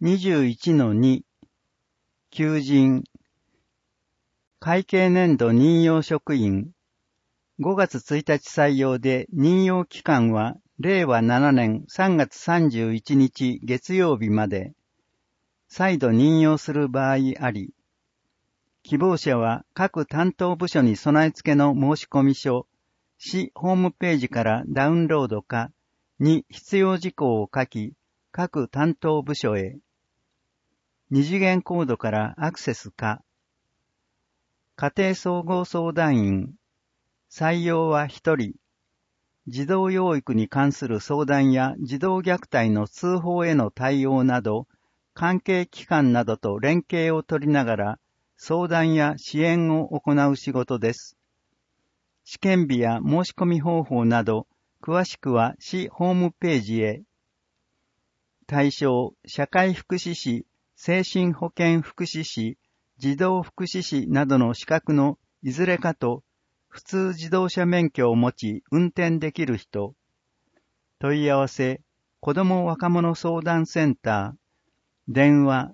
21-2、求人、会計年度任用職員、5月1日採用で任用期間は令和7年3月31日月曜日まで、再度任用する場合あり、希望者は各担当部署に備え付けの申込書、市ホームページからダウンロードかに必要事項を書き、各担当部署へ、二次元コードからアクセスか、家庭総合相談員、採用は1人、児童養育に関する相談や児童虐待の通報への対応など、関係機関などと連携を取りながら、相談や支援を行う仕事です。試験日や申し込み方法など、詳しくは市ホームページへ。対象、社会福祉士、精神保健福祉士、児童福祉士などの資格のいずれかと、普通自動車免許を持ち運転できる人。問い合わせ、子ども若者相談センター。電話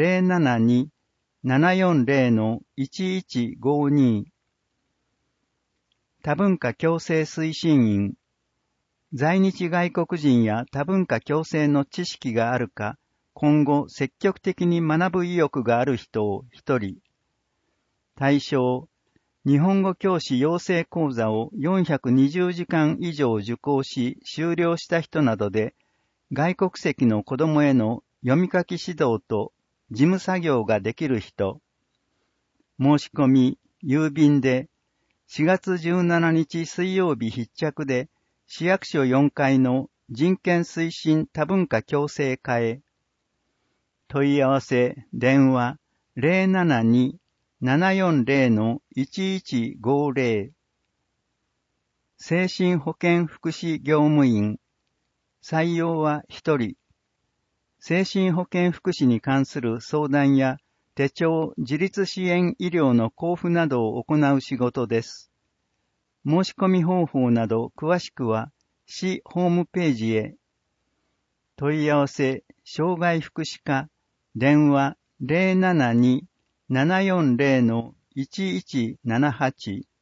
072-740-1152。多文化共生推進員。在日外国人や多文化共生の知識があるか、今後積極的に学ぶ意欲がある人を1人。対象、日本語教師養成講座を420時間以上受講し修了した人などで、外国籍の子供への読み書き指導と事務作業ができる人。申し込み、郵便で、4月17日水曜日必着で、市役所4階の人権推進多文化共生課へ。問い合わせ、電話 072-740-1150。精神保健福祉業務員。採用は1人。精神保健福祉に関する相談や手帳、自立支援医療の交付などを行う仕事です。申し込み方法など詳しくは市ホームページへ。問い合わせ、障害福祉課、電話 072-740-1178